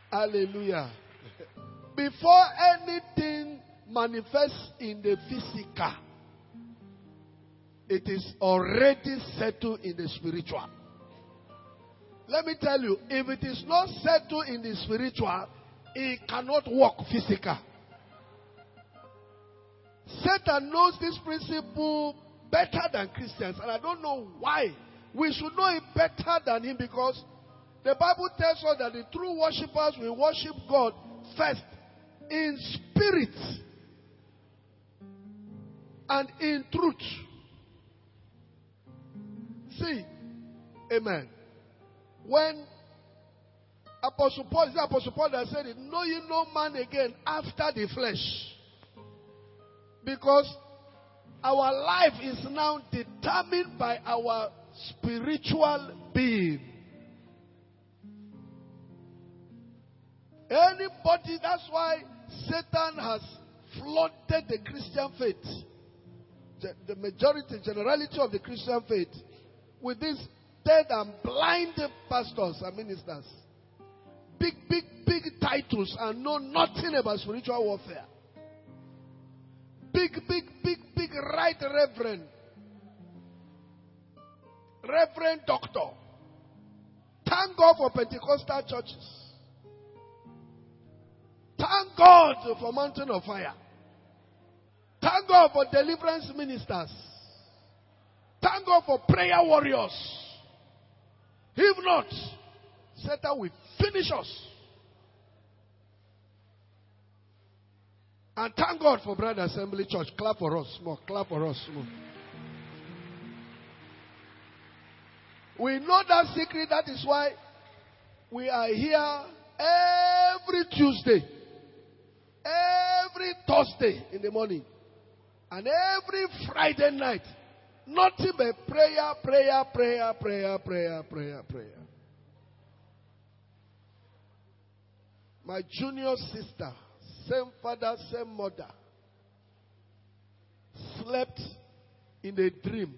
Hallelujah. Before anything manifests in the physical, it is already settled in the spiritual. Let me tell you, if it is not settled in the spiritual, it cannot work physical. Satan knows this principle better than Christians, and I don't know why. We should know it better than him, because the Bible tells us that the true worshippers will worship God first in spirit and in truth. See, amen. When Apostle Paul that said it, know ye no man again after the flesh. Because our life is now determined by our spiritual being. Anybody, that's why Satan has flooded the Christian faith. The majority, generality of the Christian faith with these dead and blind pastors and ministers. Big titles and know nothing about spiritual warfare. Big right reverend. Reverend doctor. Thank God for Pentecostal churches. Thank God for Mountain of Fire. Thank God for deliverance ministers. Thank God for prayer warriors. If not, Satan will finish us. And thank God for Brother Assembly Church. Clap for us more. Clap for us more. We know that secret. That is why we are here every Tuesday, every Thursday in the morning, and every Friday night. Nothing but prayer. My junior sister, same father, same mother, slept in a dream.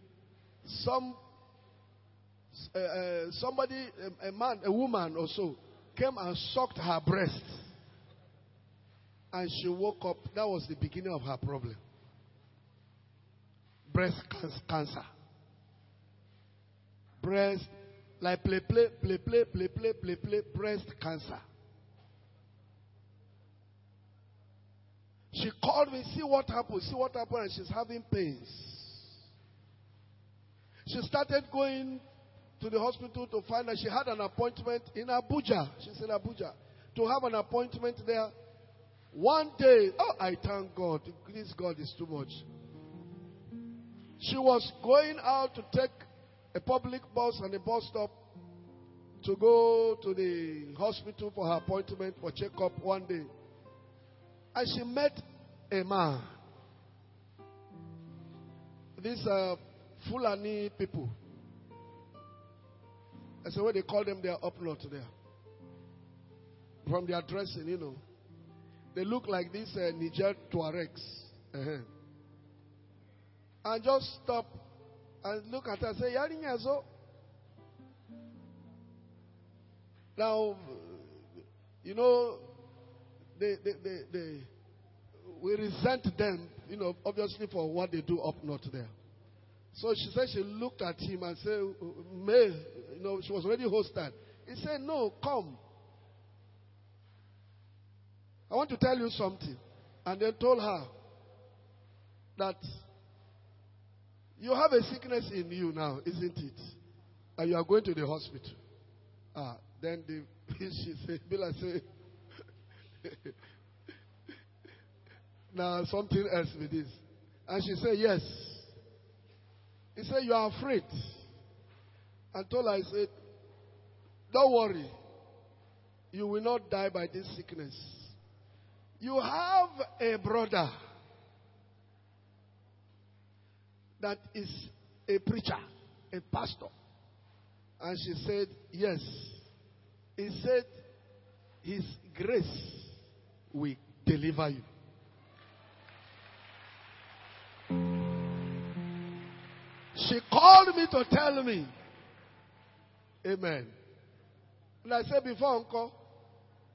Somebody, a woman or so, came and sucked her breast. And she woke up. That was the beginning of her problem. Breast cancer. Breast, like play, breast cancer. She called me, see what happened, and she's having pains. She started going to the hospital to find out she had an appointment in Abuja. She's in Abuja. To have an appointment there. One day, I thank God. This God is too much. She was going out to take a public bus and a bus stop to go to the hospital for her appointment for checkup one day. And she met a man. These are Fulani people. I said, what they call them, they are up north there. From their dressing, you know. They look like these Niger Tuaregs. And just stop and look at her and say, Yarinyazo. Now, you know, we resent them, you know, obviously for what they do up north there. So she said she looked at him and said, May, you know, she was already hostile. He said, no, come. I want to tell you something. And then told her that you have a sickness in you now, isn't it? And you are going to the hospital. Then she said, Bila said, now something else with this. And she said, yes. He said, you are afraid. And told her, I said, don't worry. You will not die by this sickness. You have a brother that is a preacher, a pastor. And she said, yes. He said, his grace will deliver you. She called me to tell me. Amen. And I said before, Uncle,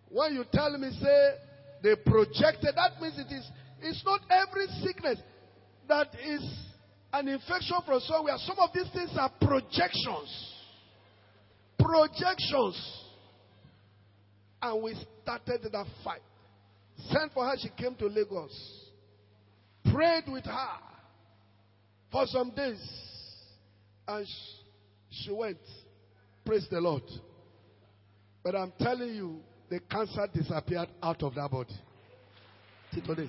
When you tell me, say, they projected, that means it's not every sickness that is an infection from somewhere. Some of these things are projections. Projections. And we started that fight. Sent for her, she came to Lagos. Prayed with her for some days. And she went. Praise the Lord. But I'm telling you, the cancer disappeared out of that body. Till today.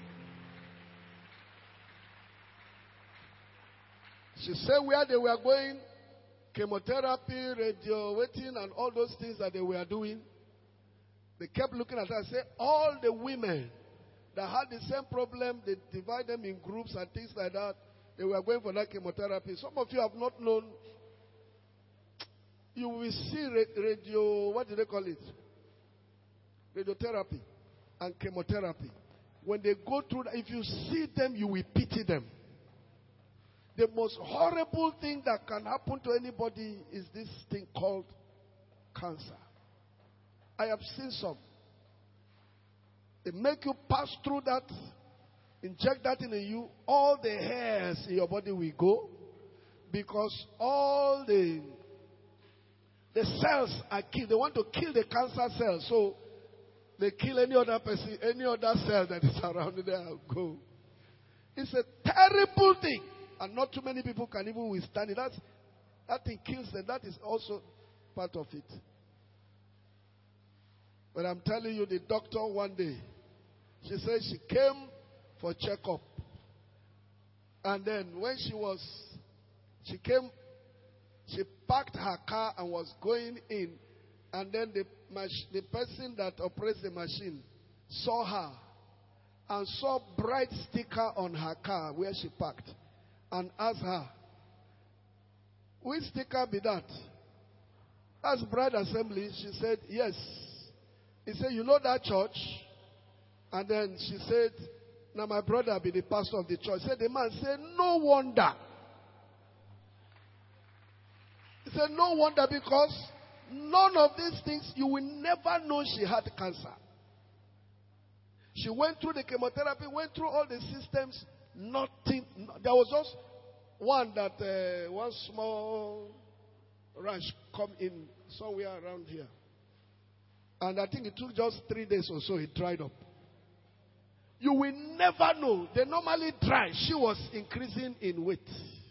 She said where they were going, chemotherapy, radio, waiting, and all those things that they were doing. They kept looking at her and said, all the women that had the same problem, they divide them in groups and things like that. They were going for that chemotherapy. Some of you have not known. You will see radio, what do they call it? Radiotherapy and chemotherapy. When they go through that, if you see them, you will pity them. The most horrible thing that can happen to anybody is this thing called cancer. I have seen some. They make you pass through that, inject that in you, all the hairs in your body will go because all the cells are killed. They want to kill the cancer cells, so they kill any other person, any other cell that is around there will go. It's a terrible thing. And not too many people can even withstand it. That thing kills them. That is also part of it. But I'm telling you, the doctor one day, she said she came for checkup. And then when she came, she parked her car and was going in. And then the person that operates the machine saw her and saw bright sticker on her car where she parked. And asked her, which sticker be that? That's Bride Assembly. She said, yes. He said, you know that church? And then she said, now my brother be the pastor of the church. Said the man said, no wonder. He said, no wonder, because none of these things, you will never know she had cancer. She went through the chemotherapy, went through all the systems. Nothing. There was just one that one small ranch come in somewhere around here, and I think it took just 3 days or so. It dried up. You will never know. They normally dry. She was increasing in weight.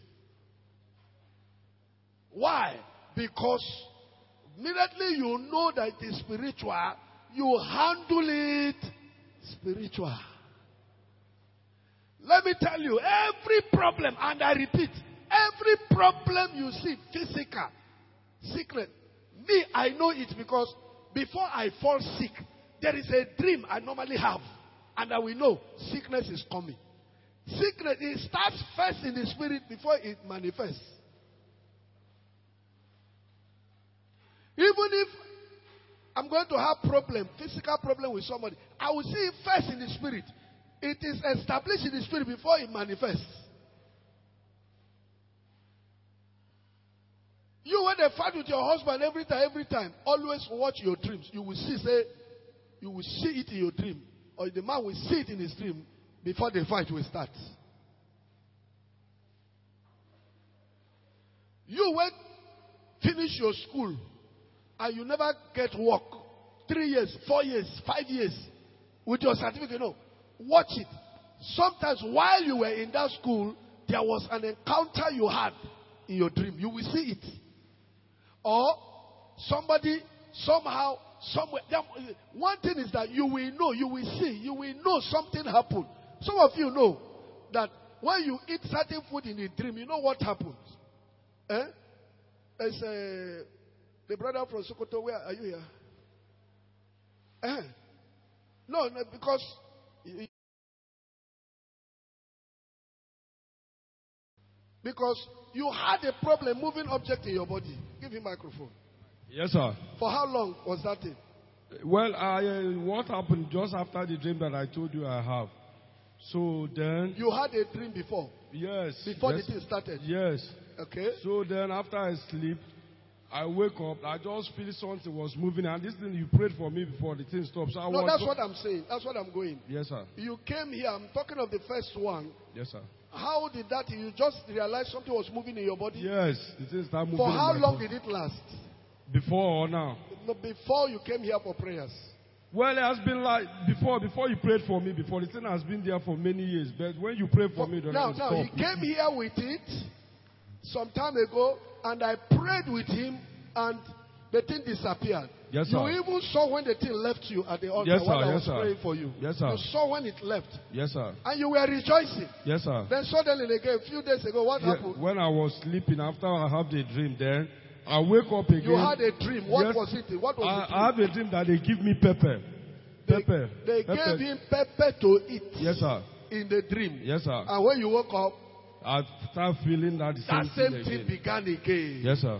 Why? Because immediately you know that it is spiritual, you handle it spiritual. Let me tell you, every problem, and I repeat, every problem you see, physical, sickness, me, I know it because before I fall sick, there is a dream I normally have, and I will know sickness is coming. Sickness, it starts first in the spirit before it manifests. Even if I'm going to have problem, physical problem with somebody, I will see it first in the spirit. It is established in the spirit before it manifests. You, when they fight with your husband every time, always watch your dreams. You will see it in your dream, or the man will see it in his dream before the fight will start. You went finish your school and you never get work. 3 years, 4 years, 5 years with your certificate. No. Watch it. Sometimes while you were in that school, there was an encounter you had in your dream. You will see it. Or somebody, somehow, somewhere. One thing is that you will know, you will see, you will know something happened. Some of you know that when you eat certain food in a dream, you know what happens. There's the brother from Sokoto. Where are you here? No, because you had a problem moving object in your body. Give him microphone. Yes, sir. For how long was that thing? Well, what happened just after the dream that I told you I have? So then... You had a dream before? Yes. Before the thing started? Yes. Okay. So then after I sleep, I wake up, I just feel something was moving, and this thing you prayed for me before the thing stopped. So that's what I'm saying. That's what I'm going. Yes, sir. You came here. I'm talking of the first one. Yes, sir. How did that? You just realized something was moving in your body? Yes, the thing started moving. For how long did it last? Before or now? No, before you came here for prayers. Well, it has been like before you prayed for me before. The thing has been there for many years. But when you prayed for me, now he came here with it some time ago, and I prayed with him, and the thing disappeared. Yes, sir. You even saw when the thing left you at the altar while I was praying for you. Yes, sir. You saw when it left. Yes, sir. And you were rejoicing. Yes, sir. Then suddenly again, a few days ago, what happened? When I was sleeping, after I had the dream, then I wake up again. You had a dream. What was it? What was it? I have a dream that they give me pepper. They gave him pepper to eat. Yes, sir. In the dream. Yes, sir. And when you woke up, I started feeling that the same thing began again. Yes, sir.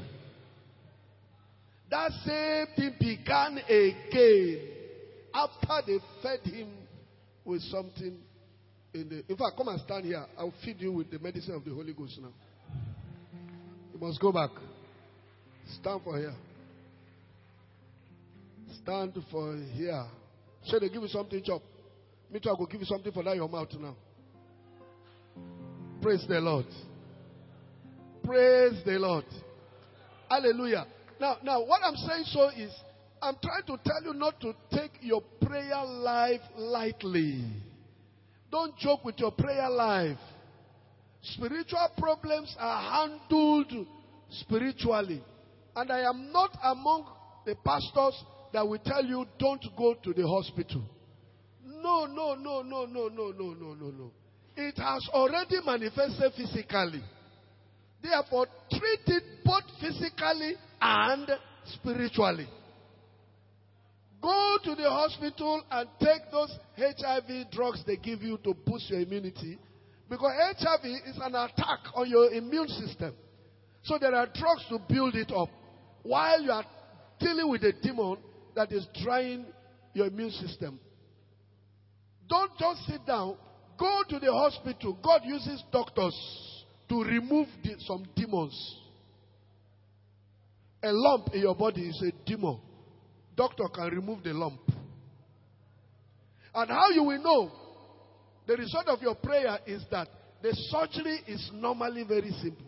That same thing began again after they fed him with something in fact, come and stand here. I'll feed you with the medicine of the Holy Ghost now. You must go back. Stand for here. Stand for here. So they give you something, chop. Me too, I will give you something for that your mouth now. Praise the Lord. Praise the Lord. Hallelujah. Now, what I'm saying so is, I'm trying to tell you not to take your prayer life lightly. Don't joke with your prayer life. Spiritual problems are handled spiritually. And I am not among the pastors that will tell you don't go to the hospital. No. It has already manifested physically. Therefore, treat it both physically and spiritually. Go to the hospital and take those HIV drugs they give you to boost your immunity. Because HIV is an attack on your immune system. So there are drugs to build it up while you are dealing with a demon that is drying your immune system. Don't just sit down. Go to the hospital. God uses doctors to remove some demons. A lump in your body is a demon. Doctor can remove the lump. And how you will know the result of your prayer is that the surgery is normally very simple.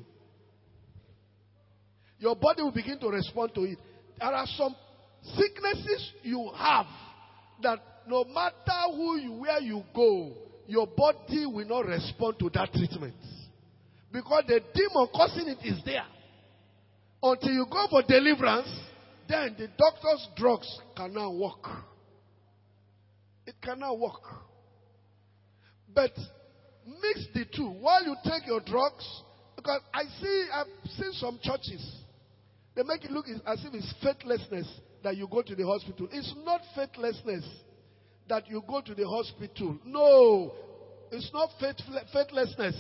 Your body will begin to respond to it. There are some sicknesses you have that no matter where you go, your body will not respond to that treatment. Because the demon causing it is there. Until you go for deliverance, then the doctor's drugs cannot work. It cannot work. But mix the two. While you take your drugs, because I've seen some churches, they make it look as if it's faithlessness that you go to the hospital. It's not faithlessness that you go to the hospital. No, it's not faithlessness.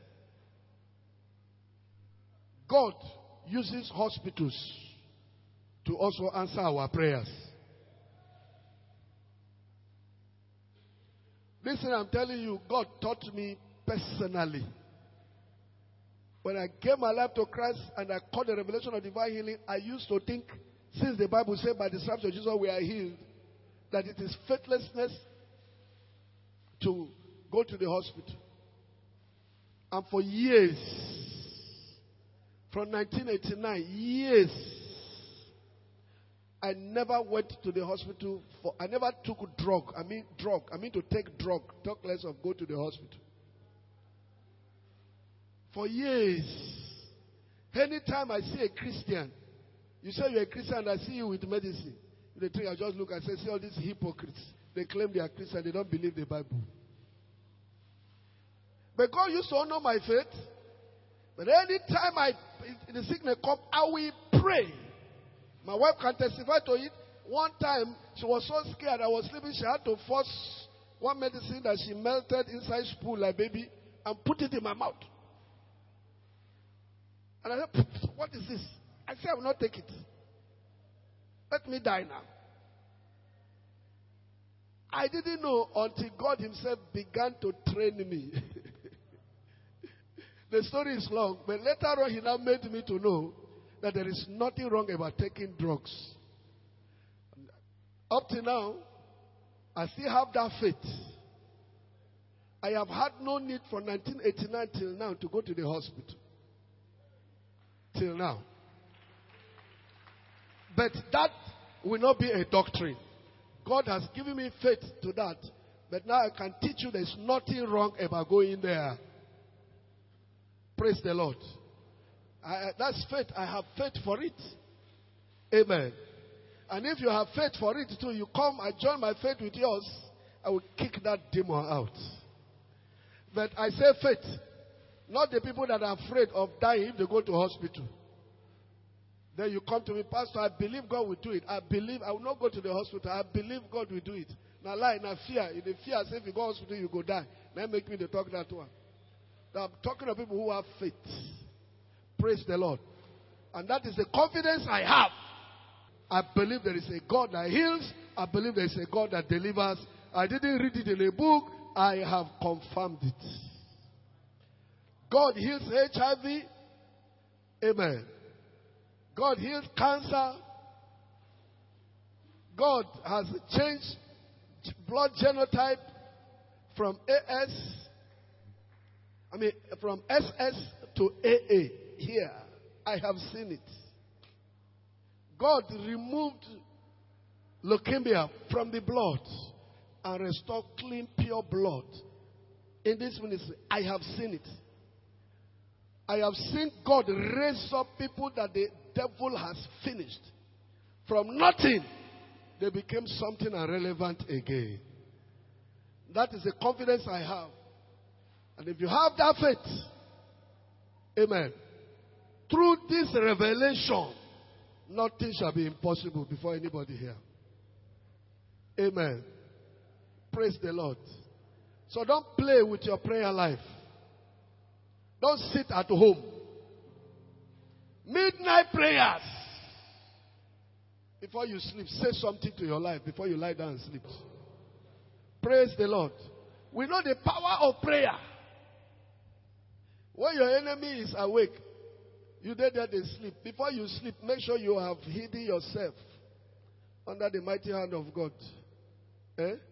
God uses hospitals to also answer our prayers. Listen, I'm telling you, God taught me personally. When I gave my life to Christ and I caught the revelation of divine healing, I used to think, since the Bible said by the stripes of Jesus we are healed, that it is faithlessness to go to the hospital. And for years, from 1989, years, I never went to the hospital. I never took drug. I mean to take drug. Talk less of go to the hospital. For years. Anytime I see a Christian, you say you're a Christian and I see you with medicine. The thing I just look and say, see all these hypocrites. They claim they are Christian. They don't believe the Bible. But God used to honor my faith. But anytime the sickness comes, I will pray. My wife can testify to it. One time, she was so scared. I was sleeping. She had to force one medicine that she melted inside spoon like baby and put it in my mouth. And I said, what is this? I said, I will not take it. Let me die now. I didn't know until God himself began to train me. The story is long, but later on he now made me to know that there is nothing wrong about taking drugs. Up to now, I still have that faith. I have had no need from 1989 till now to go to the hospital. Till now. But that will not be a doctrine. God has given me faith to that. But now I can teach you there's nothing wrong about going there. Praise the Lord. That's faith. I have faith for it. Amen. And if you have faith for it too, you come, I join my faith with yours, I will kick that demon out. But I say faith, not the people that are afraid of dying if they go to hospital. Then you come to me, Pastor, I believe God will do it. I will not go to the hospital. I believe God will do it. Now lie, now fear. In the fear, say if you go to hospital, you go die. Now make me to talk that one. Now I'm talking to people who have faith. Praise the Lord. And that is the confidence I have. I believe there is a God that heals. I believe there is a God that delivers. I didn't read it in a book. I have confirmed it. God heals HIV. Amen. God heals cancer. God has changed blood genotype from from SS to AA. Here, I have seen it. God removed leukemia from the blood and restored clean, pure blood. In this ministry, I have seen it. I have seen God raise up people that the devil has finished. From nothing, they became something irrelevant again. That is the confidence I have. And if you have that faith, amen, through this revelation, nothing shall be impossible before anybody here. Amen. Praise the Lord. So don't play with your prayer life. Don't sit at home. Midnight prayers. Before you sleep, say something to your life before you lie down and sleep. Praise the Lord. We know the power of prayer. When your enemy is awake, you there they sleep. Before you sleep, make sure you have hidden yourself under the mighty hand of God. Eh?